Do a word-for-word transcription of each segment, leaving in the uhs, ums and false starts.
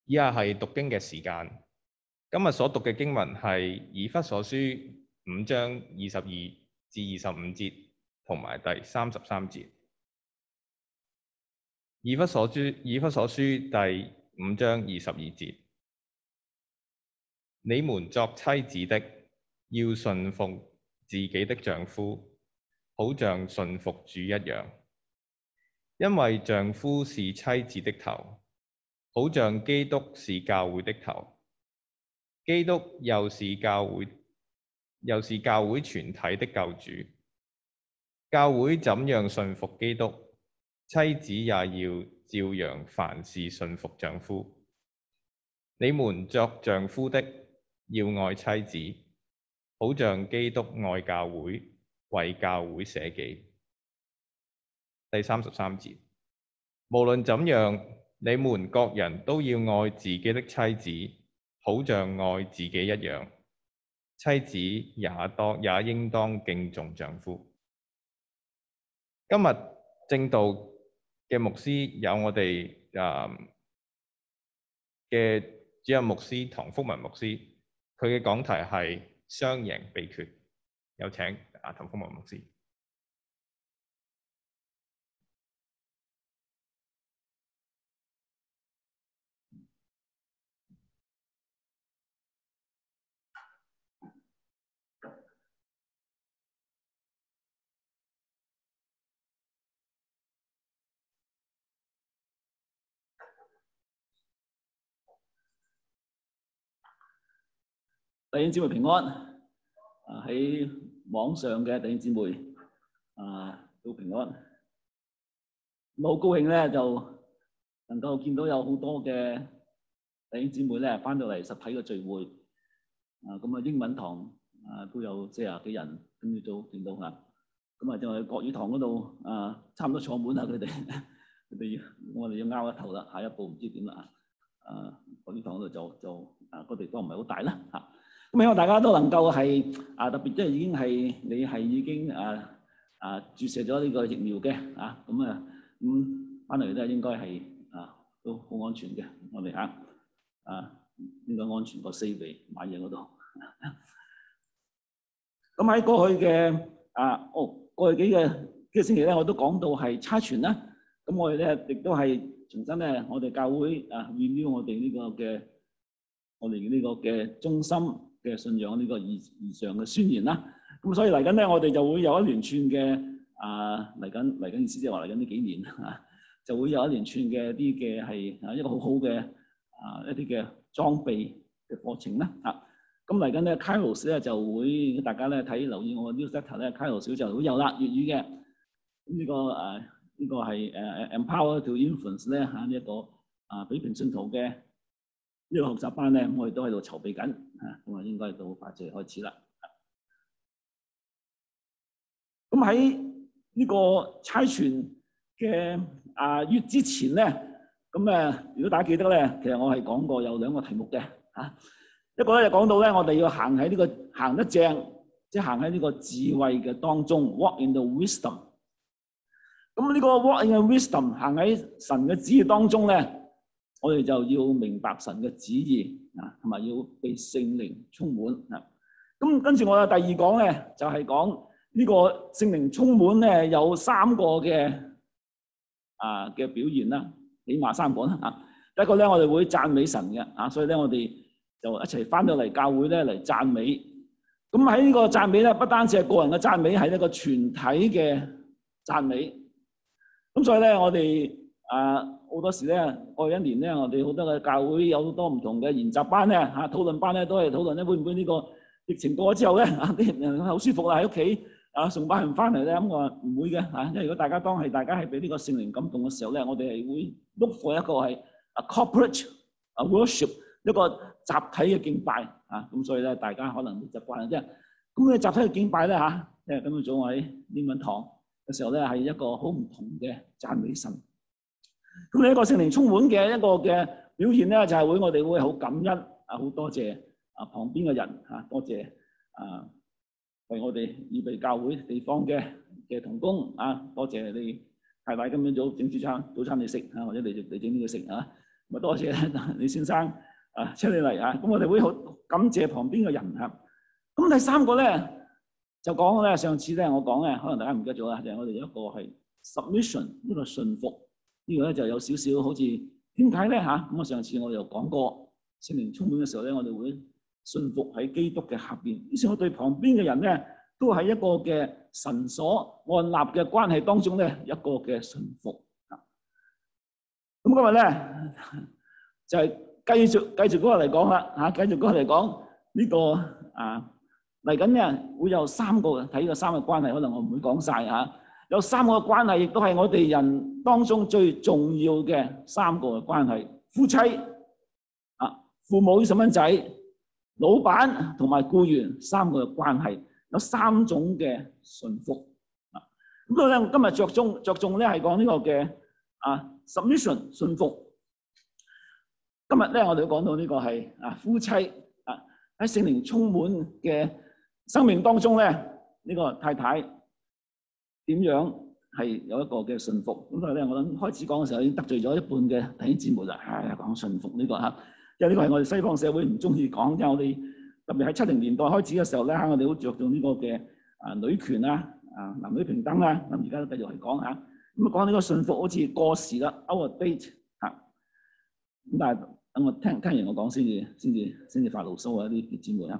以下係讀經嘅時間。今日所讀嘅經文係以弗所書五章二十二至二十五節同埋第三十三節。以弗所書以弗所書第五章二十二節：你們作妻子的，要順服自己的丈夫，好像順服主一樣，因為丈夫是妻子的頭，好像基督是教會的頭。基督又是教會，又是教會全體的救主。教會怎樣順服基督，妻子也要照樣凡事順服丈夫。你們作丈夫的，要愛妻子，好像基督愛教會，為教會捨己。第三十三節：無論怎樣，你們各人都要愛自己的妻子，好像愛自己一樣。妻子也當也應當敬重丈夫。今日正道嘅牧師有我哋誒嘅主任牧師唐福文牧師，佢嘅講題係雙贏秘訣。有請阿唐福文牧師。 弟兄姊妹平安，啊喺網上嘅弟兄姊妹啊都平安。咁好高興咧，就能夠見到有好多嘅弟兄姊妹咧翻到嚟實體嘅聚會。啊咁啊英文堂啊都有四十幾人，今朝早見到嚇。咁啊就喺國語堂嗰度啊，差唔多坐滿啦佢哋，佢哋我哋要拗一頭啦，下一步唔知點啦啊！國語堂嗰度就就啊個地方唔係好大啦嚇。咁希望大家都能夠係啊，特別即係已經係你係已經啊啊注射咗呢個疫苗嘅啊，咁啊咁翻嚟都係應該係啊都好安全嘅。我哋嚇啊應該安全過四圍買嘢嗰度。咁喺過去嘅啊哦過去幾個幾個星期咧，我都講到係差傳啦。咁我哋咧亦都係重新咧，我哋教會啊 review 我哋呢個嘅我哋呢個嘅中心嘅信仰呢個異異象嘅宣言啦，咁所以嚟緊咧，我哋就會有一連串嘅啊嚟緊嚟緊意思即係話嚟緊呢幾年啊，就會有一連串嘅啲嘅係啊一個好好嘅啊一啲嘅裝備嘅課程啦啊，咁嚟緊咧 Kairos 咧就會大家咧睇留意我嘅 newsletter 咧 Kairos 就會有啦粵語嘅，咁呢個誒呢個係誒 Empower to Influence 咧嚇呢一個啊俾平信徒嘅呢個學習班咧，我哋都喺度籌備緊，嚇咁啊，應該到八月開始啦。咁喺呢個差傳嘅啊月之前咧，咁誒，如果大家記得咧，其實我係講過有兩個題目嘅嚇，一個咧就講到咧，我哋要行喺呢個行得正，即係行喺呢個智慧嘅當中 ，walk in the wisdom。咁呢個 walk in the wisdom 行喺神嘅旨意當中咧。我哋就要明白神嘅旨意啊，同埋要被聖靈充滿啊。咁跟住我嘅第二講咧，就係講呢個聖靈充滿咧有三個嘅啊嘅表現啦，起碼三個啦啊。第一個咧，我哋會讚美神嘅啊，所以咧我哋就一齊翻到嚟教會咧嚟讚美。咁喺呢個讚美咧，不單止係個人嘅讚美，係一個全體嘅讚美。咁所以咧，我哋啊好多時咧，過去一年咧，我哋好多嘅教會有好多唔同嘅研習班咧，嚇討論班咧，都係討論咧會唔會呢個疫情過咗之後咧，啊啲人好舒服啦喺屋企啊，崇拜唔翻嚟咧，咁我話唔會嘅嚇，因為如果大家當係大家係俾呢個聖靈感動嘅時候咧，我哋係會 look for 一個係啊 corporate 啊 worship 一個集體嘅敬拜啊，咁所以咧大家可能會習慣啦，即係咁你集體嘅敬拜咧嚇，即係今日早我喺英文堂嘅時候咧係一個好唔同嘅讚美神。咁呢一個聖靈充滿嘅一個嘅表現咧，就係會我哋會好感恩啊，好多謝啊旁邊嘅人嚇，多謝啊為我哋預備教會地方嘅嘅同工啊，多謝你太太今日早整早餐早餐你食啊，或者你你整呢個食啊， 咁啊多謝李先生啊請你嚟啊！咁我哋會好感謝旁邊嘅人啊。咁第三個咧就講咧，上次咧我講咧，可能大家唔記得咗啦，就係我哋有一個係 submission 呢個順服，呢個咧就有少少好似點解咧嚇？咁我上次我哋又講過，聖靈充滿嘅時候咧，我哋會順服喺基督嘅下邊。於是我對旁邊嘅人咧，都喺一個嘅神所按立嘅關係當中咧，一個嘅順服。咁今日咧就係繼續繼續嗰個嚟講啦嚇，繼續嗰個嚟講呢個啊嚟緊咧會有三個睇個三個關係，可能我唔會講晒嚇。有三個關係，亦都係我哋人當中最重要嘅三個嘅關係：夫妻啊、父母與細蚊仔、老闆同埋僱員三個嘅關係，有三種嘅順服啊。咁所以咧，我今日着重着重咧係講呢個嘅啊 submission 順服。今日咧，我哋講到呢個係啊夫妻啊喺聖靈充滿嘅生命當中咧，呢個太太點樣係有一個嘅順服。咁所以咧，我諗開始講嘅時候已經得罪咗一半嘅弟兄姊妹啦。唉，講順服呢個嚇，因為呢個係我哋西方社會唔中意講，因為我哋特別喺七零年代開始嘅時候咧，我哋好着重呢個嘅啊女權啊、啊男女平等啊，咁而家都繼續係講嚇。咁啊講呢個順服好似過時啦 ，out of date 嚇。咁但係等我聽聽完我講先至，先至先至發牢騷啊！啲姊妹啊。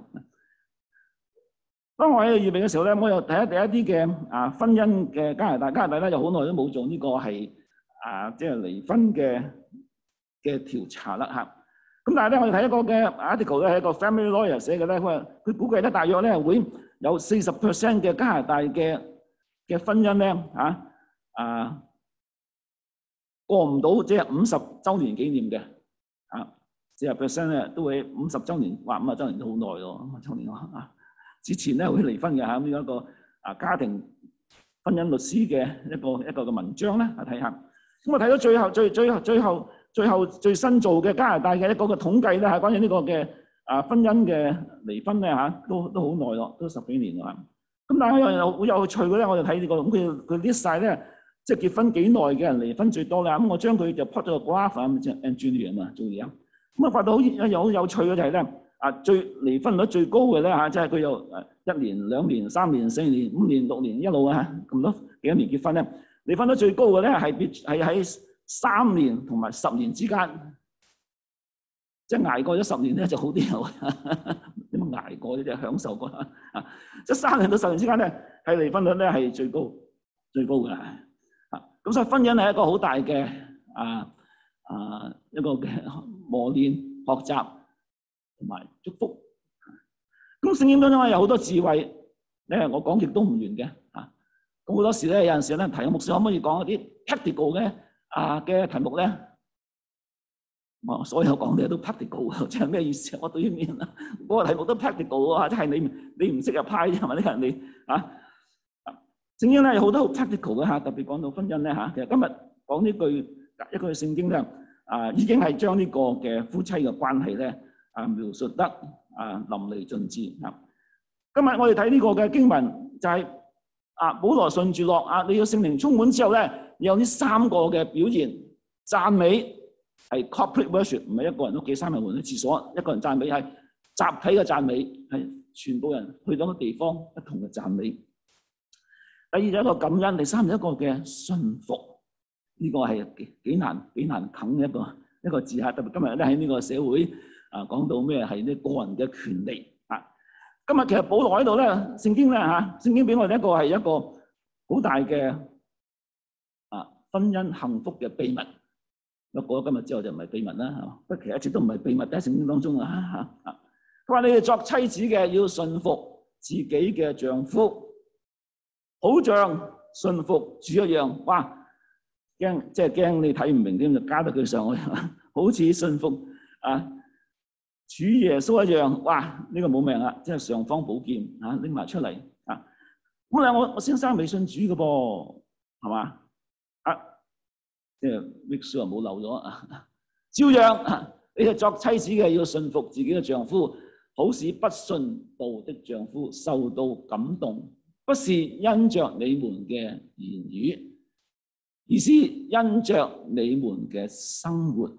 當我喺度預備嘅時候咧，我又睇一睇一啲嘅啊婚姻嘅加拿大，加拿大咧就好耐都冇做呢個係啊即係離婚嘅嘅調查啦嚇。咁但係咧，我哋睇一個嘅 article 咧係一個 family lawyer 寫嘅咧，佢話佢估計咧大約咧會有四十 percent 嘅加拿大嘅嘅婚姻咧嚇啊過唔到即係五十週年紀念嘅啊，四十 percent 咧都會五十週年，哇五十週年都好耐咯，五十週年啊！之前咧會離婚嘅嚇，咁有一個啊家庭婚姻律師嘅一個一個嘅文章咧，啊睇下。咁我睇到最後最最後最後最後最新做嘅加拿大嘅一個嘅統計咧，係關於呢個嘅啊婚姻嘅離婚咧嚇，都都好耐咯，都十幾年啦。咁但係有好有趣嘅咧，我就睇呢個咁佢佢 list 曬咧，即係結婚幾耐嘅人離婚最多啦。咁我將佢就 plot 咗個 graph 咁即係 engineer 啊嘛做嘢。咁啊發到好有好有趣嘅就係咧。啊，最離婚率最高嘅咧嚇，即係佢有誒一年、兩年、三年、四年、五年、六年一路啊咁多幾多年結婚咧？離婚率最高嘅咧係別係喺三年同埋十年之間，即係捱過咗十年咧就好啲咯。點樣捱過呢？即係享受過啦。啊，即係三年到十年之間咧，係離婚率咧係最高最高嘅。啊，咁所以婚姻係一個好大嘅啊啊一個嘅磨練、學習。同埋祝福，咁聖經當中有好多智慧咧，我講極都唔完嘅啊！咁好多時咧，有陣時咧提牧師可唔可以講一啲 practical 嘅啊嘅題目咧？我所有講嘅都 practical， 即係咩意思？我對於面啊，嗰個題目都 practical 啊，即係你你唔識入派啫，係咪呢個人哋啊？聖經咧有好多好 practical 嘅嚇，特別講到婚姻咧嚇。其實今日講呢句一句聖經咧啊，已經係將呢個嘅夫妻嘅關係咧。啊，描述得啊淋漓盡致啊！今日我哋睇呢個嘅經文就係、是、啊，保羅順住落啊，你要聖靈充滿之後咧，有呢三個嘅表現，讚美係 corporate worship， 唔係一個人屋企三人換咗廁所，一個人讚美係集體嘅讚美，係全部人去到個地方一同嘅讚美。第二就一個感恩，第三就一個嘅順服，呢、這個係幾幾難幾難啃嘅一個一個字嚇，特別今日咧喺呢個社會。啊，講到咩係呢個人嘅權利啊？今日其實保羅喺度咧，聖經咧嚇，聖經俾我哋一個係一個好大嘅啊婚姻幸福嘅秘密。不過今日之後就唔係秘密啦，係嘛？不過其實一直都唔係秘密喺聖經當中啊嚇啊！佢話你哋作妻子嘅要順服自己嘅丈夫，好像順服主一樣。哇！驚即係驚你睇唔明添，就加得佢上去，好似順服啊！主耶穌一樣，哇！呢、這個冇命啦，即係尚方寶劍啊，拎埋出嚟啊！咁咧，我我先生未信主嘅噃，係嘛？啊，即係 make sure 冇漏咗啊！照樣、啊，你哋作妻子嘅要順服自己嘅丈夫，好使不信道的丈夫受到感動，不是因着你們嘅言語，而是因着你們嘅生活。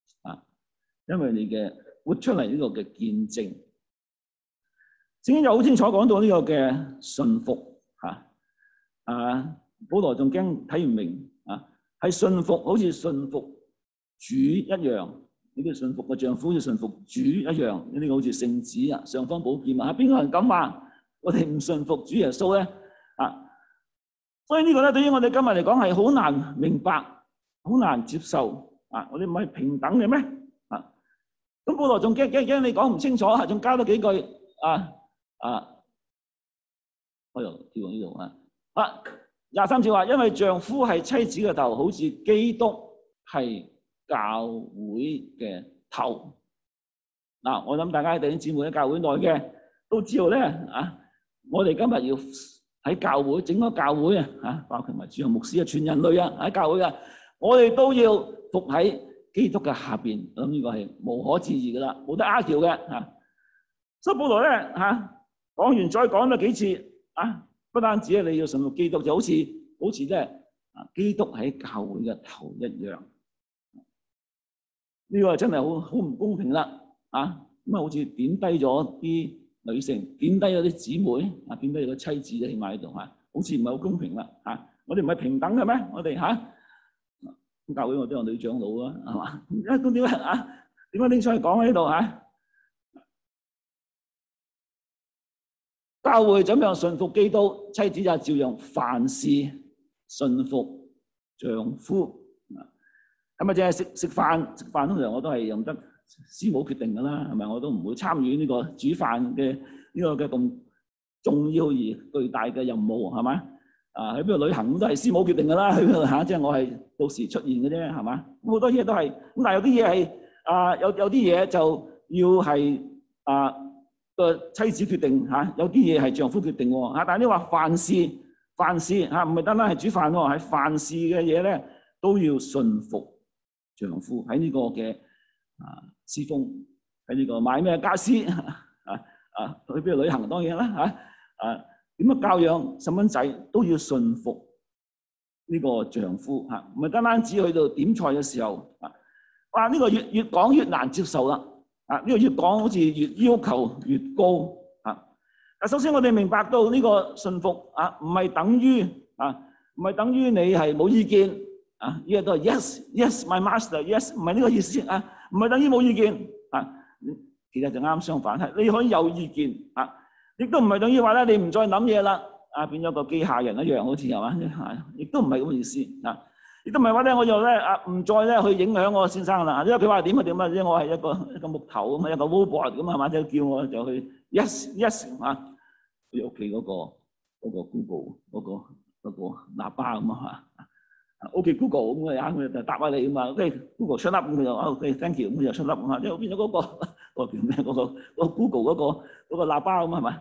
啊，因為你嘅活出嚟呢個嘅見證。聖經又好清楚講到呢個嘅順服嚇，啊，保羅仲驚睇唔明啊，係順服好似順服主一樣，呢個順服嘅丈夫好似順服主一樣，呢個好似聖子啊，尚方寶劍啊，邊個人敢話我哋唔順服主耶穌咧？啊，所以呢個咧對於我哋今日嚟講係好難明白，好難接受啊！我哋唔係平等嘅咩？啊，咁保羅仲驚驚驚你講唔清楚，仲加多幾句啊！啊，我又跳到呢度啊！啊，廿三節話，因為丈夫係妻子嘅頭，好似基督係教會嘅頭。嗱、啊，我諗大家弟兄姊妹喺教會內嘅都知道咧啊！我哋今日要喺教會整個教會啊，啊，包括埋主任牧師啊、全人類啊喺教會啊，我哋都要服喺基督嘅下邊。咁呢個係無可置疑噶啦，冇得拗撬嘅嚇。所以保羅咧嚇。講完再講咗幾次啊！不單止係你要順服基督，就好似好似咧啊，基督喺教會嘅頭一樣。呢、這個真係好好唔公平啦！啊，咁啊，好似貶低咗啲女性，貶低咗啲姊妹啊，貶低咗個妻子起碼喺度啊，好似唔係好公平啦！啊，我哋唔係平等嘅咩？我哋嚇咁教會我都有女長老啊，係嘛？咁點解啊？點解拎出去講喺呢度嚇？教會怎樣順服基督，妻子就照樣凡事順服丈夫。係咪淨係食食飯？食飯通常我都係用得師母決定㗎啦，係咪？我都唔會參與呢個煮飯嘅呢個嘅咁重要而巨大嘅任務，係咪？啊，喺邊度旅行都係師母決定㗎啦，喺邊度嚇，即係我係到時出現嘅啫，係嘛？好多嘢都係咁，但係有啲嘢係啊，有有啲嘢就要係啊。個妻子決定嚇，有啲嘢係丈夫決定喎嚇。但係你話凡事凡事嚇，唔係單單係煮飯喎，係凡事嘅嘢咧都要順服丈夫。喺呢個嘅啊侍奉，喺呢個買咩家私啊啊，去邊度旅行當然啦嚇啊，點樣教養細蚊仔都要順服呢個丈夫嚇，唔係單單只去到點菜嘅時候啊。哇！呢個越越講越難接受啦。啊！呢個越講好似越要求越高啊！啊，首先我哋明白到呢個順服啊，唔係等於啊，唔係等於你係冇意見啊！呢個都係 yes yes my master yes， 唔係呢個意思啊，唔係等於冇意見啊，其實就啱相反，係你可以有意見啊，亦都唔係等於話咧你唔再諗嘢啦啊，變咗個機械人一樣，好似係嘛？亦都唔係咁嘅意思啊！亦都唔係話咧，我就咧啊，唔再咧去影響我先生啦。因為佢話點就點啊，因為我係一個一個木頭咁啊，一個 robot 咁係嘛，就叫我就去 yes yes 啊，佢屋企嗰個嗰個 Google 嗰個嗰個喇叭咁啊嚇。OK Google 咁啊，佢就答下你啊嘛。OK Google shut up 咁佢就 OK thank you 咁就 shut up 啊，即係變咗嗰個嗰個叫咩嗰個嗰個 Google 嗰個嗰個喇叭咁係咪？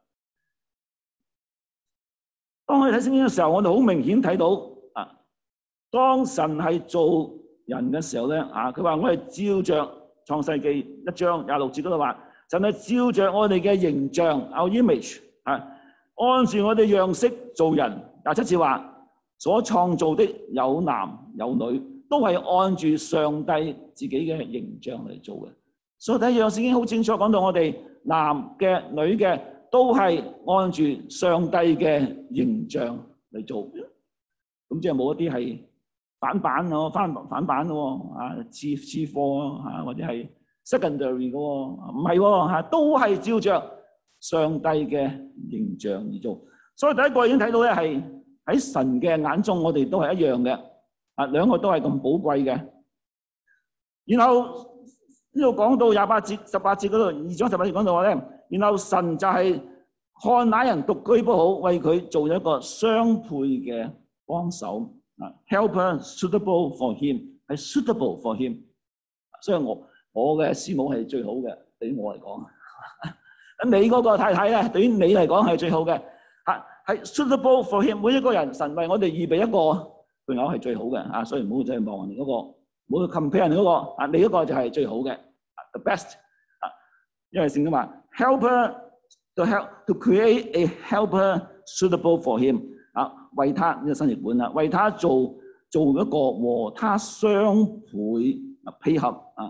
當我哋睇聖經嘅時候，我哋好明顯睇到。當神係做人嘅時候咧，啊，佢話我係照着創世記一章廿六節嗰度話，神係照着我哋嘅形象 our image 啊，按住我哋樣式做人。廿七節話所創造的有男有女，都係按住上帝自己嘅形象嚟做嘅。所以第一樣聖經好清楚講到我哋男嘅女嘅都係按住上帝嘅形象嚟做。咁即係冇一啲係反版咯，翻反版咯，啊，次次貨啊，或者係 secondary 嘅喎，唔係喎嚇，都係照着上帝嘅形象而做。所以第一個已經睇到咧，係喺神嘅眼中，我哋都係一樣嘅，啊，兩個都係咁寶貴嘅。然後呢度講到廿八節、十八節嗰度，二章十八節講到話咧，然後神就係看那人獨居不好，為佢做咗一個相配嘅幫手。啊 ，helper suitable for him 係 suitable for him， 所以我我嘅師母係最好嘅，對於我嚟講。咁你嗰個太太咧，對於你嚟講係最好嘅，嚇係 suitable for him。每一個人神為我哋預備一個配偶係最好嘅，啊，所以唔好再望人哋嗰個，唔好去 compare 人哋嗰個，啊，你嗰個就係最好嘅 ，the best。啊，因為聖經話 helper to help to create a helper suitable for him。啊，為他呢個新譯本啦，為他做做一個和他相配啊配合啊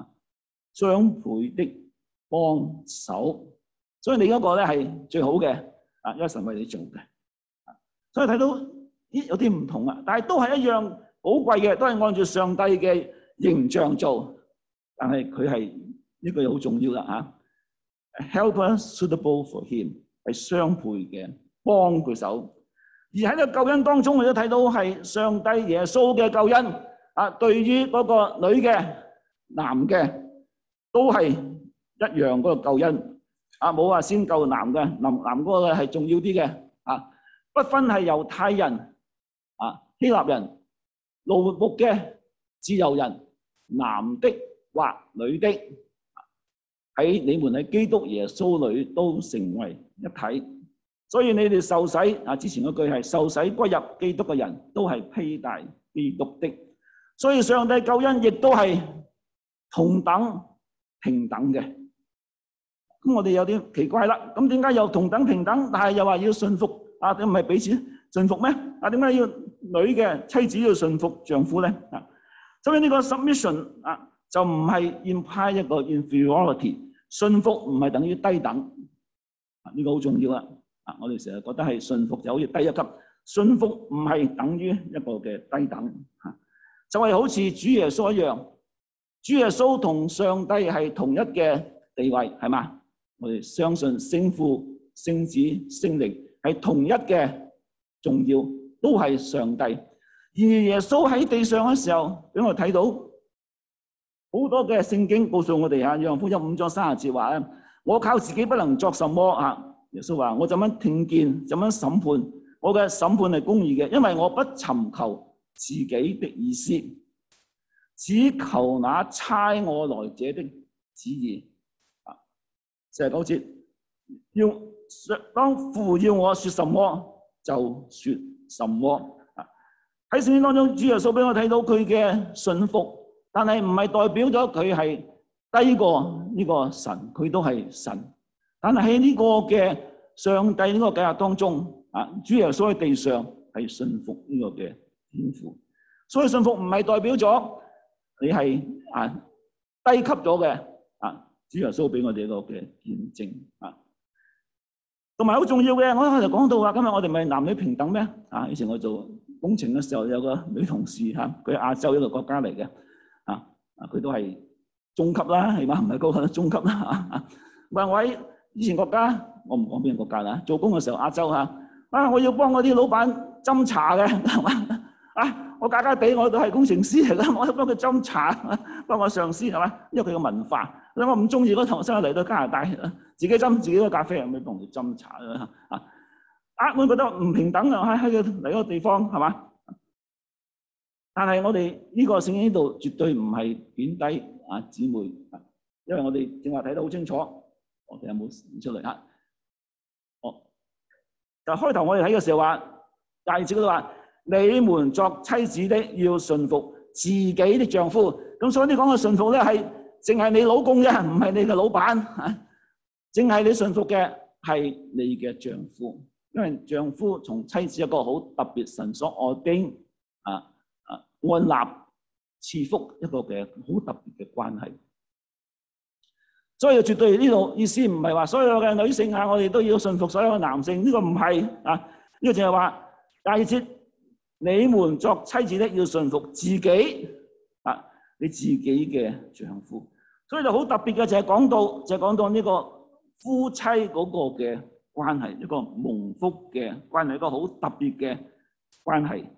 雙倍的幫手。所以你嗰個咧係最好嘅啊，因為神為你做嘅。所以睇到咦有啲唔同啊，但係都係一樣寶貴嘅，都係按照上帝嘅形象做。但係佢係呢個好重要啦嚇 ，helper suitable for him 係雙倍嘅幫佢手。而喺呢個救恩當中，我都睇到係上帝耶穌嘅救恩啊，對於嗰個女嘅、男嘅都係一樣嗰個救恩啊，冇話先救男嘅，男男嗰個係重要啲嘅啊，不分係猶太人啊、希臘人、奴僕嘅、自由人、男的或女的，喺你們喺基督耶穌裏都成為一體。所以你哋受洗啊，之前嗰句係受洗歸入基督嘅人都係披戴基督的。所以上帝救恩亦都係同等平等嘅。咁我哋有啲奇怪啦，咁點解又同等平等，但係又話要順服啊？你唔係彼此順服咩？啊，點解要女嘅妻子要順服丈夫咧？啊，所以呢個 submission 啊，就唔係 imply 一個 inferiority， 順服唔係等於低等。啊，呢個好重要啊！啊，我哋成日覺得係順服就好似低一級，順服唔係等於一個嘅低等。嚇，就係好似主耶穌一樣，主耶穌同上帝係同一嘅地位，係嘛？我哋相信聖父、聖子、聖靈係同一嘅重要，都係上帝。而耶穌喺地上嘅時候，俾我睇到好多嘅聖經告訴我哋啊，約翰福音五章三十節話咧：我靠自己不能作什麼啊！耶穌話：我怎樣聽見，怎樣審判，我嘅審判係公義嘅，因為我不尋求自己的意思，只求那差我來者的旨意。四十九節，要當父要我說什麼就說什麼。喺聖經當中，主耶穌俾我睇到佢嘅信服，但係唔係代表咗佢係低過呢個神，佢都係神。但係喺呢個嘅上帝呢個計劃當中，啊，主耶穌喺地上係信服呢個嘅天父，所以信服唔係代表咗你係啊低級咗嘅啊。主耶穌俾我哋一個嘅見證啊，同埋好重要嘅，我剛才講到話，今日我哋咪男女平等咩？啊，以前我做工程嘅時候有個女同事嚇，佢係亞洲一個國家嚟嘅，啊啊，佢都係中級啦，係嘛？唔係高級，中級啦嚇。話我喺以前國家，我唔講邊個國家啦，做工嘅時候亞洲嚇，啊，我要幫我啲老闆斟茶嘅，係嘛？啊，我假假地我都係工程師嚟啦，我都幫佢斟茶，幫我上司係嘛？因為佢嘅文化。我唔中意嗰堂生嚟到加拿大，自己斟自己個咖啡，有冇幫佢斟茶啊？啊，我覺得唔平等啊！喺喺佢嚟個地方係嘛？但係我哋呢個聖經呢度絕對唔係貶低啊姊妹，因為我哋正話睇得好清楚，我哋有冇出嚟啊？哦，就開頭我哋睇嘅時候話，第二節嗰度話：你們作妻子的要順服自己的丈夫。咁所以你講嘅順服咧係。淨係你老公啫，唔係你嘅老闆嚇。淨係你順服嘅係你嘅丈夫，因為丈夫同妻子一個好特別神所ordain啊啊按立賜福一個嘅好特別嘅關係。所以絕對呢度意思唔係話所有嘅女性啊，我哋都要順服所有嘅男性，呢個唔係啊，呢個淨係話第二節，你們作妻子的要順服自己啊，你自己嘅丈夫。所以就好特別嘅就係講到就係講到呢個夫妻嗰個嘅關係，一個蒙福嘅關係，一個好特別嘅關係。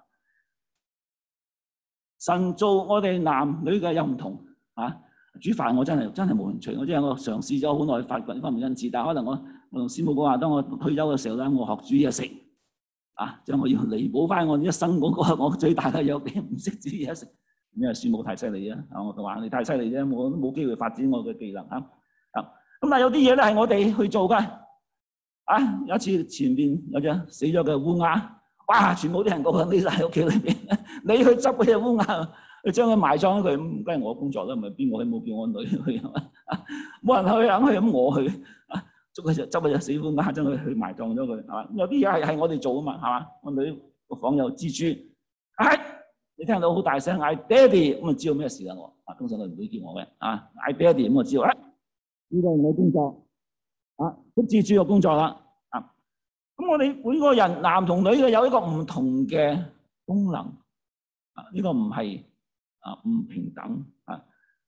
神做我哋男女嘅又唔同啊！煮飯我真係真係冇興趣，我真係我嘗試咗好耐發掘呢方面恩賜，但係可能我我同師母講話，當我退休嘅時候咧，我學煮嘢食啊，即係我要彌補翻我一生嗰個我最大嘅弱點，唔識煮嘢食。因為師母太犀利啊！我就話你太犀利啫，我都冇機會發展我嘅技能啊！啊，咁但係有啲嘢咧係我哋去做㗎。啊，有一次前邊有隻死咗嘅烏鴉，哇！全部啲人個個匿晒喺屋企裏邊，你去執嗰隻烏鴉，去將佢埋葬咗佢，咁梗係我工作啦，唔係邊個去冇叫我女去係嘛？冇人去肯去，咁我去啊，捉嗰隻執嗰隻死烏鴉，將佢去埋葬咗佢係嘛？有啲嘢係係我哋做啊嘛係嘛？我女個房有蜘蛛，啊！你你聽到好大聲嗌爹哋，咁就知道咩事啦我。啊，通常佢唔會叫我嘅。啊，嗌爹哋咁我知道，啊，呢個係我工作。啊，都自主嘅工作啦。啊，咁我哋每個人男同女嘅有一個唔同嘅功能。啊，呢個唔係啊唔平等。啊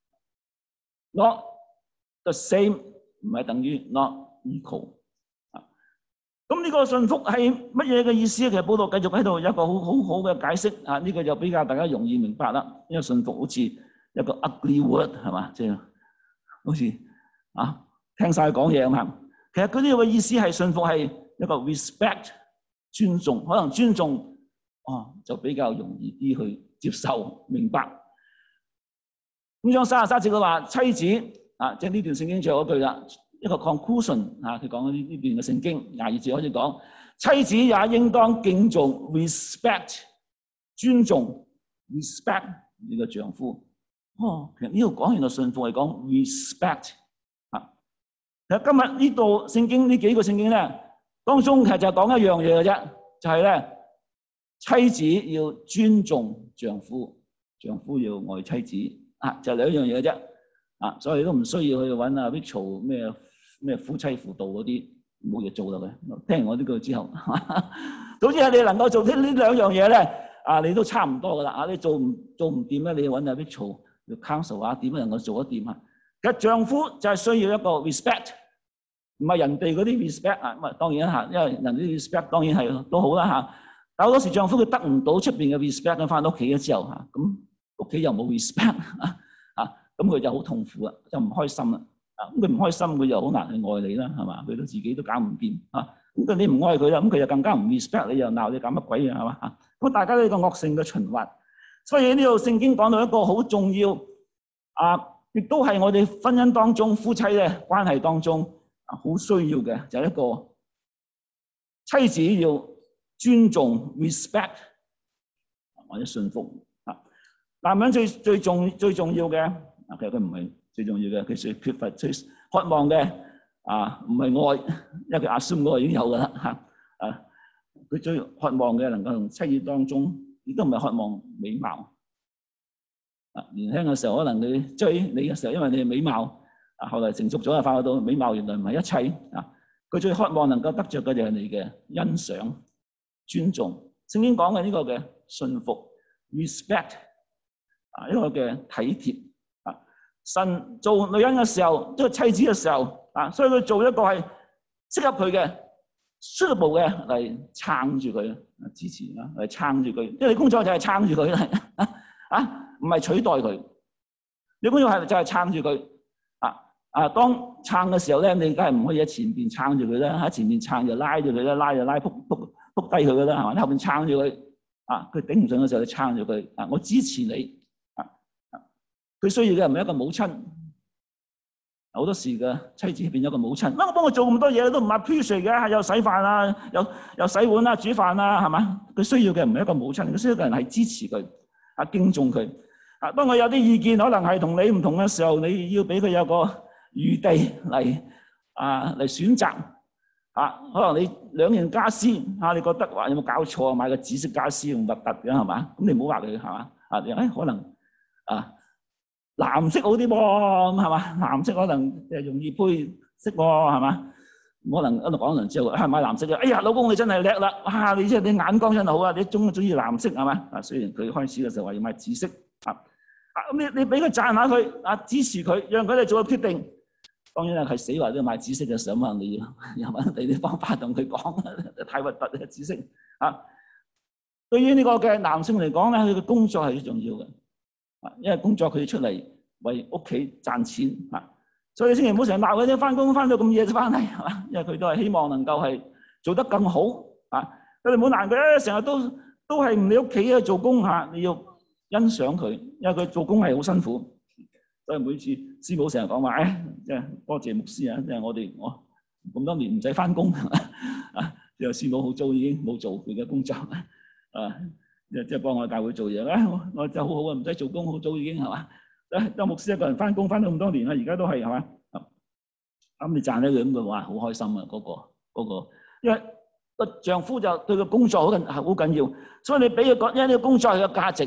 ，not the same 唔係等於 not equal。啊，咁呢個順服係乜嘢嘅意思？其實保羅繼續喺度有一個好好好嘅解釋。啊，呢個就比較大家容易明白啦。因為順服好似一個 ugly word 係嘛，即係好似啊聽晒佢講嘢咁啊。其實佢呢個嘅意思係順服係一個 respect 尊重，可能尊重哦就比較容易啲去接受明白。咁章三十三節佢話妻子啊，即係呢段聖經最後一句啦，一個 conclusion 啊，佢講呢呢段嘅聖經廿二節開始講，妻子也應當敬重 respect 尊重 respect 你嘅丈夫。哦，其實呢度講完就順服係講 respect。其實今日呢度聖經呢幾個聖經咧，當中其實就講一樣嘢嘅啫，就係咧妻子要尊重丈夫，丈夫要愛妻子，啊就兩樣嘢嘅啫，啊所以都唔需要去揾阿 Rachel 咩咩夫妻輔導嗰啲，冇嘢做啦佢。聽完我呢句之後，總之係你能夠做呢呢兩樣嘢咧，啊你都差唔多噶啦，啊你做唔做唔掂咧，你要揾阿 Rachel 要 counsel 下點樣能夠做得掂啊。嘅丈夫就係需要一個 respect， 唔係人哋嗰啲 respect 啊，咁啊當然嚇，因為人哋 respect 當然係都好啦嚇。但好多時丈夫佢得唔到出邊嘅 respect， 咁翻到屋企嘅之後嚇，咁屋企又冇 respect 啊，啊咁佢就好痛苦啊，就唔開心啦。啊咁佢唔開心，佢又好難去愛你啦，係嘛？佢都自己都搞唔掂啊。咁佢你唔愛佢啦，咁佢就更加唔 respect 你，又鬧你搞乜鬼啊，係嘛？咁大家呢個惡性嘅循環。所以呢度聖經講到一個好重要啊。亦都係我哋婚姻當中夫妻嘅關係當中啊，好需要嘅就係一個妻子要尊重 respect 或者順服啊。男人最最重最重要嘅啊，其實佢唔係最重要嘅，佢最缺乏最渴望嘅啊，唔係愛，因為佢 assume 愛已經有㗎啦嚇啊。佢最渴望嘅能夠同妻子當中，亦都唔係渴望美貌。啊，年輕嘅時候可能佢追你嘅時候，因為你係美貌，啊，後來成熟咗就發覺到美貌原來唔係一切啊。佢最渴望能夠得着嘅就係你嘅欣賞、尊重。聖經講嘅呢個嘅順服 respect 啊，一個嘅體貼啊。神做女人嘅時候，即係妻子嘅時候啊，所以佢做一個係適合佢嘅 suitable 嘅嚟撐住佢，支持啊，嚟撐住佢。因為你工作就係撐住佢啦，啊。唔係取代佢，你工作係就係撐住佢啊！啊，當撐嘅時候咧，你梗係唔可以喺前邊撐住佢啦，喺前面撐就拉住佢啦，拉就拉撲撲撲低佢噶啦，係嘛？喺後邊撐住佢啊！佢頂唔順嘅時候，你撐住佢啊！我支持你啊！佢需要嘅唔係一個母親，好多時嘅妻子變咗個母親。乜我幫佢做咁多嘢都唔 appreciate 嘅，又洗飯啊，又又洗碗啊，煮飯啊，係嘛？佢需要嘅唔係一個母親，佢需要嘅人係支持佢啊，敬重佢。啊！當佢有啲意見可能係同你唔同嘅時候，你要俾佢有個餘地嚟啊嚟選擇啊。可能你兩件家私啊，你覺得話有冇搞錯啊？買個紫色家私咁核突嘅係嘛？咁你唔好話佢係嘛？啊，誒、哎、可能啊藍色好啲喎，咁係嘛？藍色可能誒容易配色喎，係嘛？可能一路講完之後，係買藍色嘅。哎呀，老公你真係叻啦！哇，你即係你眼光真係好啊！你中中意藍色係嘛？啊，雖然佢開始嘅時候話要買紫色。啊！咁你你俾佢讚下佢，啊支持佢，讓佢哋做個決定。當然啦，係死話都要買紫色嘅時候，可能你要又揾第啲方法同佢講，太核突嘅紫色。啊！對於呢個嘅男性嚟講咧，佢嘅工作係最重要嘅。啊，因為工作佢要出嚟為屋企賺錢。啊，所以千祈唔好成日鬧佢哋翻工翻到咁夜先翻嚟，係嘛？因為佢都係希望能夠係做得更好。啊，你哋唔好難佢，成日都都係唔理屋企去做工嚇，你要欣賞佢，因為佢做工係好辛苦，所以每次師母成日講話，誒，即係多謝牧師啊！即係我哋我咁多年唔使翻工啊，之後師母好早已經冇做佢嘅工作啊，即係即係幫我教會做嘢咧，我我就好好啊，唔使做工，好早已經係嘛？當牧師一個人翻工翻咗咁多年啦，而家都係係嘛？咁你讚一句咁嘅話，好開心啊！嗰個嗰個，因為個丈夫就對個工作好緊好緊要，所以你俾佢講，因為呢個工作係個價值。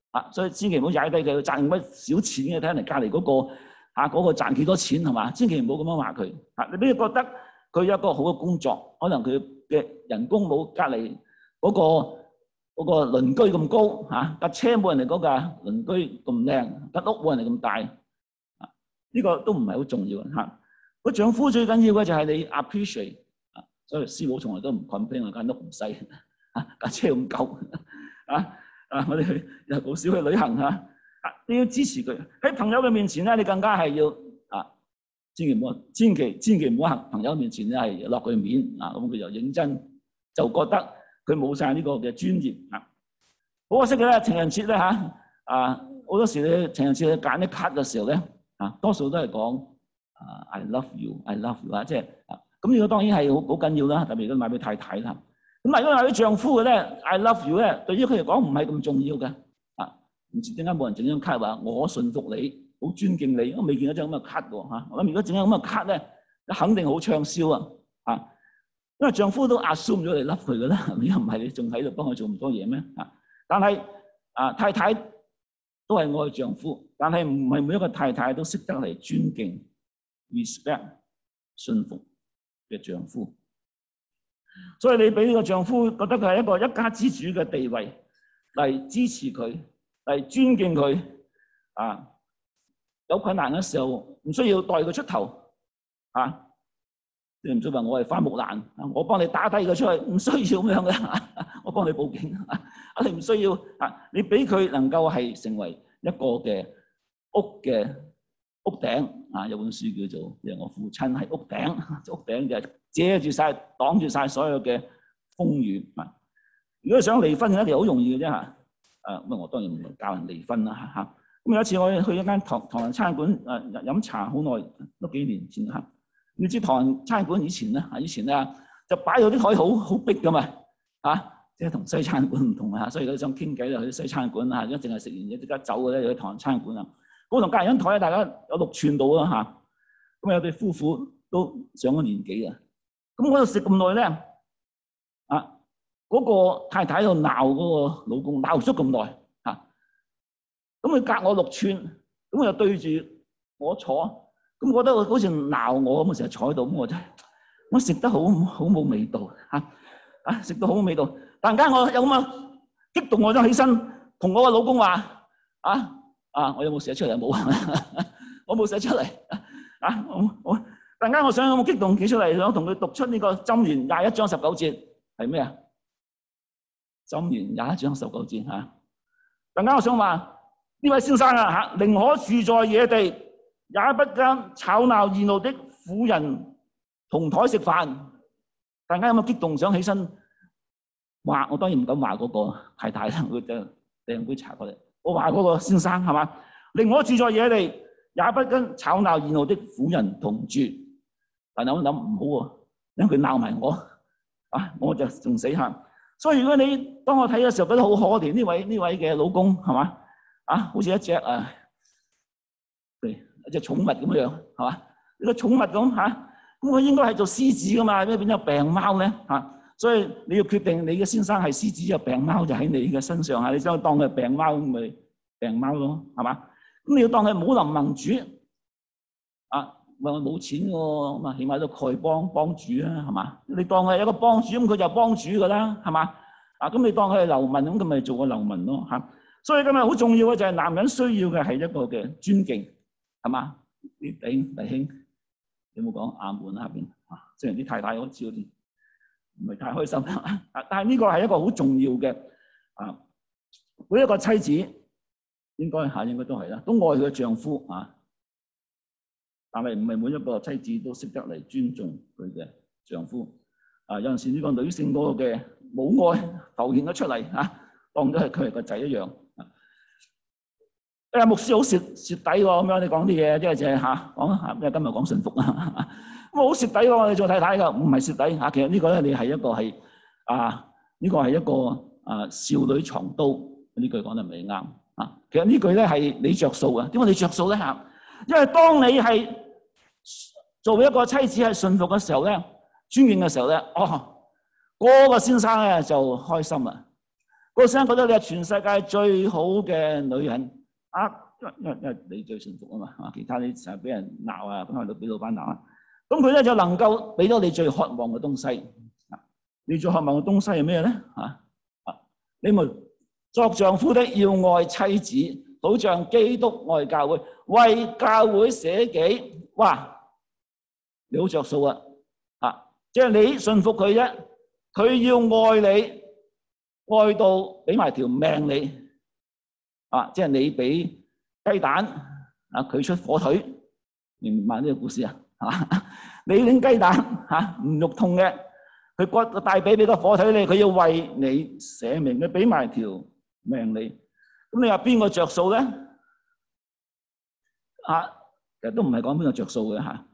啊，所以千祈唔好踩低佢，賺乜少錢嘅，睇人哋隔離嗰個嚇嗰個賺幾多錢係嘛？千祈唔好咁樣話佢嚇。你俾佢覺得佢有一個好嘅工作，可能佢嘅人工冇隔離嗰個嗰個鄰居咁高嚇，架車冇人哋嗰架鄰居咁靚，間屋冇人哋咁大啊，呢個都唔係好重要嚇。個丈夫最緊要嘅就係你 appreciate 啊，所以師母從來都唔 complain 啊，間屋唔細啊，架車咁夠啊。啊！我哋去又好少去旅行嚇，啊！你要支持佢喺朋友嘅面前咧，你更加係要啊，千祈唔好，千祈千祈唔好喺朋友面前咧係落佢面啊！咁佢就認真就覺得佢冇晒呢個嘅專業啊！好可惜嘅咧，情人節咧嚇啊！好多時咧情人節去揀啲卡嘅時候咧啊，多數都係講啊 I love you，I love you 啊，即係啊咁呢個當然係好好緊要啦，特別如果買俾太太啦。咁如果買俾丈夫嘅咧 ，I love you 咧，對於佢嚟講唔係咁重要嘅啊！唔知點解冇人整張卡話我順服你，好尊敬你，我未見到張咁嘅卡喎嚇。我諗如果整張咁嘅卡咧，肯定好暢銷啊！啊，因為丈夫都 assume 咗你 love 佢嘅啦，你又唔係你仲喺度幫佢做咁多嘢咩？啊！但係啊，太太都係愛丈夫，但係唔係每一個太太都識得嚟尊敬、respect、順服嘅丈夫。所以你俾呢個丈夫覺得佢係一個一家之主嘅地位嚟支持佢，嚟尊敬佢啊！有困難嘅時候唔需要代佢出頭啊！你唔需要話我係花木蘭，我幫你打低佢出去，唔需要咁樣嘅，我幫你報警啊！你唔需要啊！你俾佢能夠係成為一個嘅屋嘅屋頂啊！有本書叫做《我父親係屋頂》，屋頂就係遮住晒、擋住晒所有嘅風雨啊！如果想離婚咧，其實好容易嘅啫嚇。誒咁我當然唔係教人離婚啦嚇。咁有一次我去一間唐唐人餐館誒飲茶，好耐都幾年前嚇。你知唐人餐館以前咧，以前咧就擺到啲台好好逼噶嘛嚇，即係同西餐館唔同啊。所以佢想傾偈咧，去西餐館啊，如果淨係食完嘢即刻走嘅咧，去唐人餐館啊。我同隔離張台大家有六寸到啦嚇。咁有對夫婦都上咗年紀啊。咁我度食咁耐咧，啊嗰個太太喺度鬧嗰個老公，鬧咗咁耐嚇。咁佢隔我六寸，咁佢又對住我坐，咁覺得好似鬧我咁，成日坐喺度，咁我真係我食得好好冇味道嚇，啊食到好冇味道。突然間我有咁啊激動，我就起身同我個老公話：啊啊，我有冇寫出嚟？冇啊，我冇寫出嚟啊！我我突然間我想有冇激動企出嚟，想同佢讀出呢個箴言廿一章十九節係咩啊？箴言廿一章十九節嚇。突然間我想話呢位先生啊嚇，寧可住在野地，也不跟吵鬧易怒的婦人同台食飯。突然間有冇激動想起身話？我當然唔敢話嗰個太太啦，佢就掟杯茶過嚟。我話嗰個先生係嘛？寧可住在野地，也不跟吵鬧易怒的婦人同住。但係我諗唔好喎，因為佢鬧埋我，啊我就仲死喊。所以如果你當我睇嘅時候覺得好可憐呢位呢位嘅老公係嘛？啊好似一隻啊一隻寵物咁樣係嘛？一個寵物咁嚇，咁佢應該係做獅子噶嘛？點解變咗病貓咧嚇？所以你要決定你嘅先生係獅子，有病貓就喺你嘅身上嚇，你將佢當佢係病貓咁咪病貓咯，係嘛？咁你要當佢武林盟主啊，話我冇錢喎，咁啊起碼都丐幫幫主啊，係嘛？你當佢係一個幫主，咁佢就幫主噶啦，係嘛？啊咁你當佢係流民，咁佢咪做個流民咯嚇。所以今日好重要嘅就係男人需要嘅係一個嘅尊敬，係嘛？啲弟弟兄有冇講阿門下邊啊？雖然啲太太好似有啲唔係太開心啊，但係呢個係一個好重要嘅啊，每一個妻子應該嚇應該都係啦，都愛佢嘅丈夫啊，但係唔係每一個妻子都識得嚟尊重佢嘅丈夫啊。有陣時呢個女性嗰個嘅母愛浮現咗出嚟嚇，當咗係佢係個仔一樣。誒牧師好蝕蝕底喎，咁樣你講啲嘢，即係就係嚇講嚇，因為今日講順服啊，咁好蝕底喎，你做太太㗎，唔係蝕底嚇。其實呢個咧，你係一個係啊，呢個係一個啊少女藏刀，呢句講得唔係啱啊。其實呢句咧係你着數啊，點解你着數咧嚇？因為當你係做一個妻子係順服嘅時候咧，尊敬嘅時候咧，哦，嗰個先生咧就開心啦。嗰個先生覺得你係全世界最好嘅女人啊，因為因為你最順服啊嘛，啊其他你成日俾人鬧啊，咁喺度俾老闆鬧啊，咁佢咧就能夠俾到你最渴望嘅東西。啊，你最渴望嘅東西係咩咧？啊啊，你們作丈夫的要愛妻子，好像基督愛教會，為教會捨己。哇！你好着數啊！啊，即係你順服佢啫，佢要愛你，愛到俾埋條命你。啊，即係你俾雞蛋，啊佢出火腿，明唔明白呢個故事啊？啊，你拎雞蛋嚇唔肉痛嘅，佢割個大髀俾個火腿你，佢要為你捨命，佢俾埋條命你。咁你話邊個着數咧？啊，其實都唔係講邊個着數嘅嚇。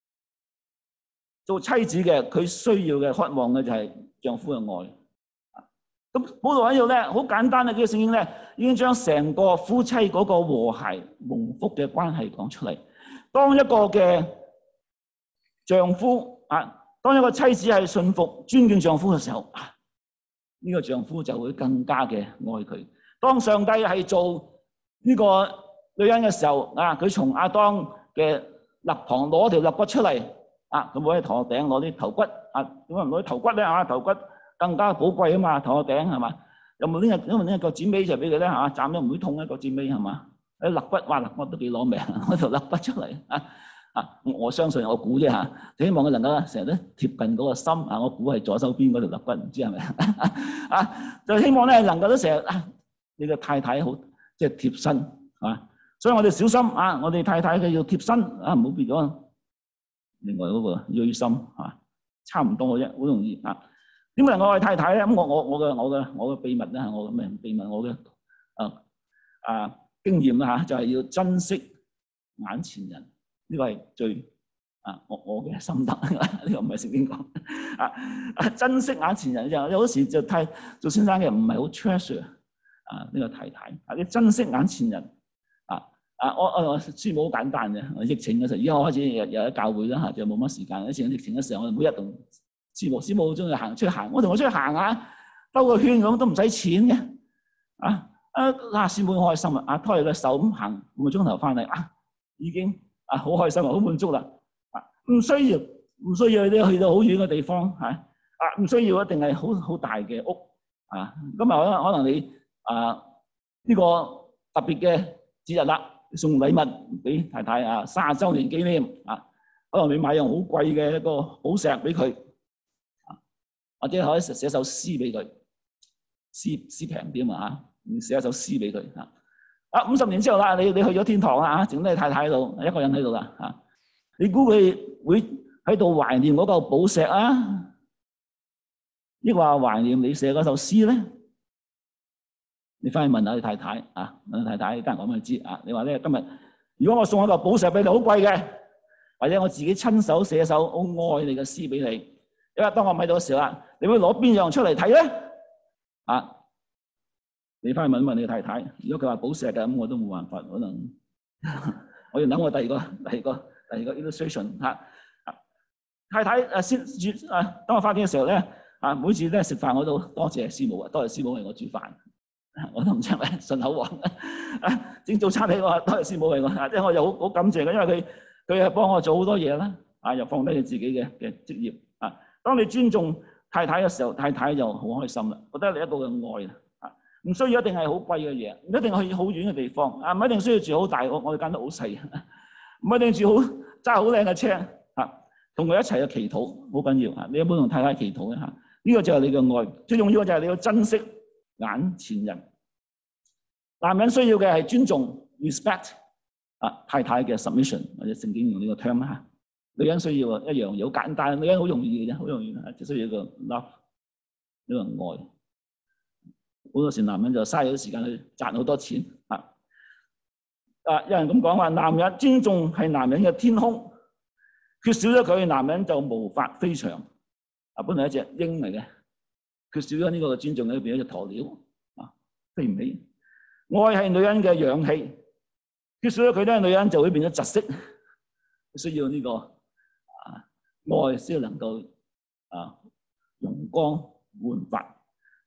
做妻子嘅，佢需要嘅、渴望嘅就係丈夫嘅愛。咁保羅喺度咧，好簡單嘅呢個聖經咧，已經將成個夫妻嗰個和諧蒙福嘅關係講出嚟。當一個嘅丈夫啊，當一個妻子係信服、尊敬丈夫嘅時候，啊，呢個丈夫就會更加嘅愛佢。當上帝係做呢個女人嘅時候，啊，佢從亞當嘅肋旁攞條肋骨出嚟。啊！咁我喺頭殼頂攞啲頭骨，啊點解唔攞啲頭骨咧？啊頭骨更加寶貴啊嘛，頭殼頂係嘛？有冇呢個因為呢個腳趾尾就俾佢咧嚇，斬咗唔會痛咧，腳趾尾係嘛？啲肋骨哇，肋骨都幾攞命，攞條肋骨出嚟啊！啊，我相信我估啫嚇，希望佢能夠成日都貼近嗰個心啊！我估係左手邊嗰條肋骨，唔知係咪啊？就希望咧能夠都成日啊，你個太太好即係貼身啊！所以我哋小心啊！我哋太太嘅要貼身啊，唔好變咗。另外嗰個銳心嚇，差唔多嘅啫，好容易啊。點解我愛太太咧？咁我我我嘅我嘅我嘅秘密咧，我嘅咩秘密？我嘅啊啊經驗啦嚇，就係要珍惜眼前人。呢個係最啊我我嘅心得。呢個唔係聖經講啊啊，珍惜眼前人就有時就太做先生嘅唔係好 treasure 啊呢個太太啊，要珍惜眼前人。啊！我我我書冇好簡單嘅，疫情嘅時候，而家我開始又又喺教會啦嚇，就冇乜時間。以前疫情嘅時候，我哋每日同師母師母中意行出去行，我同我出去行下，兜個圈咁都唔使錢嘅。啊啊啊！師母好開心啊！啊拖住個手咁行五個鐘頭翻嚟啊，已經啊好開心啊，好滿足啦！啊唔需要唔需要你去到好遠嘅地方嚇啊，唔需要一定係好好大嘅屋啊。咁啊可能你啊呢個特別嘅節日啦。送禮物俾太太啊，三十週年紀念啊，可能你買樣好貴嘅一個寶石俾佢，啊，或者可以寫首詩俾佢，詩詩平啲嘛嚇，寫一首詩俾佢嚇。啊，五十年之後啦，你你去咗天堂啦嚇，剩低太太喺度，一個人喺度啦嚇。你估佢會喺度懷念嗰嚿寶石啊，抑或懷念你寫嗰首詩咧？你翻去問下你太太啊，問太太，得閒講俾佢知啊。你話咧今日，如果我送一個寶石俾你，好貴嘅，或者我自己親手寫首好愛你嘅詩俾你，因為當我唔喺度嘅時候啦，你會攞邊樣出嚟睇咧？啊，你翻去問一問你太太，如果佢話寶石嘅，咁我都冇辦法，可能我要諗我第二個、第二個、第二個 illustration 嚇、啊。太太誒先煮啊，當我翻屋企嘅時候咧，啊每次咧食飯我都多謝師母啊，多謝師母為我煮飯。我都唔知係咪順口黃啊！整早餐俾我，多謝師母為我啊！即係我又好好感謝佢，因為佢佢係幫我做好多嘢啦。啊，又放低佢自己嘅嘅職業啊。當你尊重太太嘅時候，太太就好開心啦，覺得你一個嘅愛啊。唔需要一定係好貴嘅嘢，唔一定去好遠嘅地方啊，唔一定需要住好大屋，我哋間都好細，唔一定住好揸好靚嘅車啊。同佢一齊去祈禱好緊要啊！你有冇同太太祈禱咧嚇？呢個就係你嘅愛，最重要嘅就係你要珍惜眼前人。男人需要嘅係尊重 respect 啊，太太嘅 submission 或者聖經用呢個 term 嚇。女人需要一樣嘢好簡單，女人好容易嘅啫，好容易啊，只需要一個 love 呢個愛。好多時男人就嘥咗時間去賺好多錢啊！啊，有人咁講話，男人尊重係男人嘅天空，缺少咗佢，男人就無法飛翔。啊，本來一隻鷹嚟嘅，缺少咗呢個尊重，佢變咗隻鴕鳥啊，飛唔起。愛係女人嘅氧氣，缺少咗佢咧，女人就會變咗窒息。需要呢個啊愛先能夠啊容光煥發。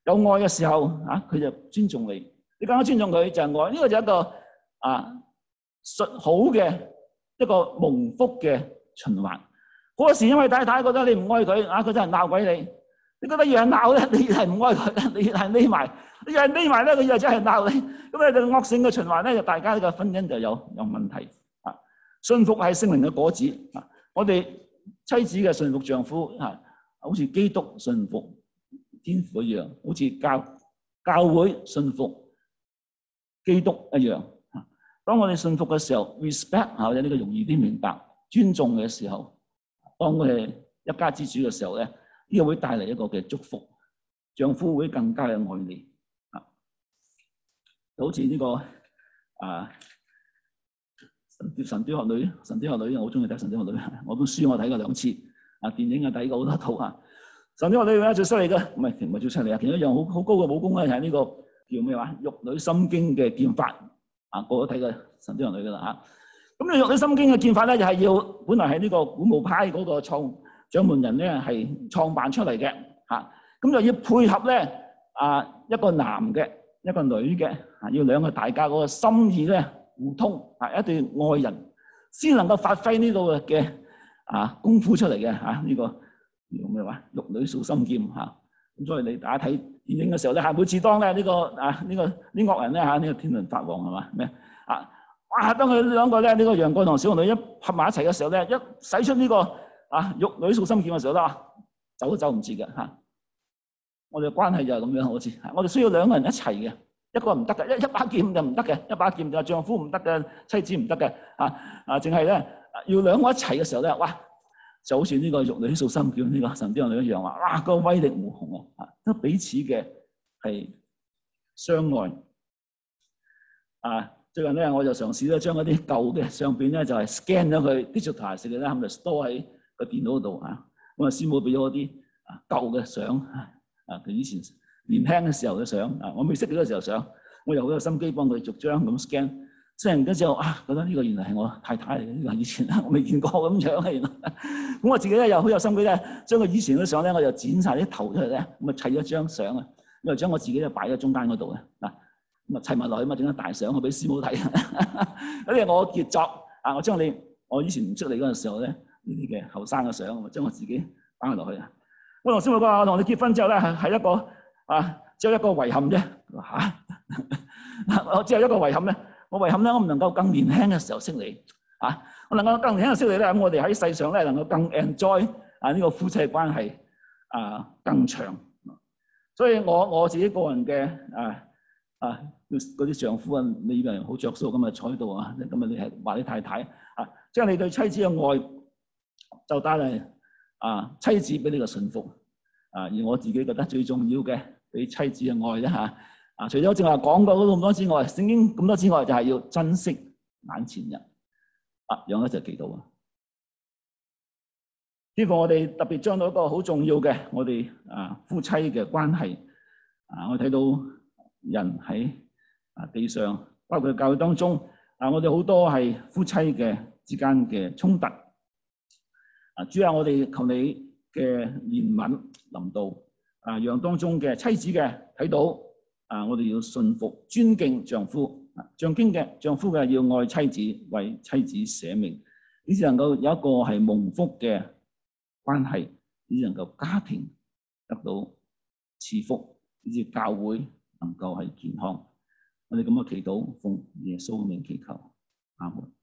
有愛嘅時候啊，佢就尊重你，你更加尊重佢就係愛。呢個就係一個啊術好嘅一個蒙福嘅循環。好多時因為太太覺得你唔愛佢啊，佢真係鬧鬼你。你覺得越係鬧咧，你越係唔愛佢，你越係匿埋，你越係匿埋咧，佢越真係鬧你。咁咧就惡性嘅循環咧，就大家呢個婚姻就有有問題啊。信服係聖靈嘅果子啊！我哋妻子嘅信服丈夫啊，好似基督信服天父一樣，好似教教會信服基督一樣。當我哋信服嘅時候 ，respect 啊，或者呢個容易啲明白，尊重嘅時候，當我哋一家之主嘅時候咧，呢個會帶嚟一個嘅祝福，丈夫會更加嘅愛你啊！好似呢個啊神神鵰俠侶，神鵰俠侶我好中意睇神鵰俠侶，我本書我睇過兩次，啊電影啊睇過好多套啊。神鵰俠侶咧最犀利嘅，唔係唔係最犀利啊，其中一樣好好高嘅武功咧，就係呢個叫咩話《玉女心經》嘅劍法啊，個個都睇過神鵰俠侶噶啦嚇。咁呢《玉女心經》嘅劍法咧，就係要本來係呢個古墓派嗰個創掌門人咧係創辦出嚟嘅嚇，咁就要配合咧啊一個男嘅一個女嘅啊，要兩個大家嗰個心意咧互通啊，一對愛人先能夠發揮呢個嘅啊功夫出嚟嘅嚇，呢個叫咩話玉女素心劍嚇。咁所以你大家睇電影嘅時候咧，係每次當咧呢個啊呢個啲惡人咧嚇，呢個天倫法王係嘛咩啊？哇！當佢兩個咧呢個楊過同小龍女一合埋一齊嘅時候咧，一使出呢個啊玉女素心劍嘅時候咧，走都走唔切嘅嚇。我哋嘅關係就係咁樣好似，我哋需要兩個人一齊嘅，一個唔得嘅，一一把劍就唔得嘅，一把劍就係丈夫唔得嘅，妻子唔得嘅啊啊！淨係咧要兩個一齊嘅時候咧，哇！就好似呢個玉女素心劍呢個神鵰俠侶一樣話，哇！個威力無窮啊！都彼此嘅係相愛啊！最近咧我就嘗試咧將嗰啲舊嘅相片咧就係 scan 咗佢 digitize 嘅咧，咁就 store 喺個電腦度啊。咁啊師母俾咗啲啊舊嘅相啊，佢以前年輕嘅時候嘅相啊，我未識佢嘅時候相，我又好有心機幫佢逐張咁 scan。scan 完之後啊，覺得呢個原來係我太太嚟嘅，呢個以前我未見過咁樣嘅原來。咁我自己咧又好有心機咧，將佢以前嘅相咧，我就剪晒啲頭出嚟咧，咁啊砌咗張相啊，咁啊將我自己咧擺喺中間嗰度嘅嗱。咁啊砌埋落去嘛，整張大相我俾師母睇。嗰啲係我傑作啊！我將你我以前唔識你嗰陣時候咧，呢啲嘅後生嘅相，我將我自己擺落去啊！我同師母講：我同你結婚之後咧，係係一個啊，只有一個遺憾啫嚇。我只有一個遺憾咧，我遺憾咧，我唔能夠更年輕嘅時候識你啊！我能夠更年輕嘅識你咧，咁我哋喺世上咧能夠更 enjoy 啊呢個夫妻嘅關係啊更長。所以我我自己個人嘅啊。啊！嗰啲丈夫啊，你以為好着數咁啊坐喺度啊？咁啊，你係話你太太啊，即係你對妻子嘅愛就帶嚟啊，妻子俾你嘅信服啊。而我自己覺得最重要嘅俾妻子嘅愛咧嚇啊，除咗正話講過咁多之外，聖經咁多之外，就係要珍惜眼前人啊。讓一齊祈禱啊！呢個我哋特別將到一個好重要嘅我哋啊夫妻嘅關係啊，我睇到。人喺啊地上，包括教會當中，啊我哋好多係夫妻嘅之間嘅衝突。啊主啊，我哋求你嘅憐憫臨到，啊讓當中嘅妻子嘅睇到，啊我哋要順服尊敬丈夫，啊像經嘅丈夫嘅要愛妻子，為妻子捨命，以至能夠有一個係蒙福嘅關係，以至能夠家庭得到賜福，以至教會能夠係健康，我哋咁嘅祈禱，奉耶穌嘅名祈求，阿門。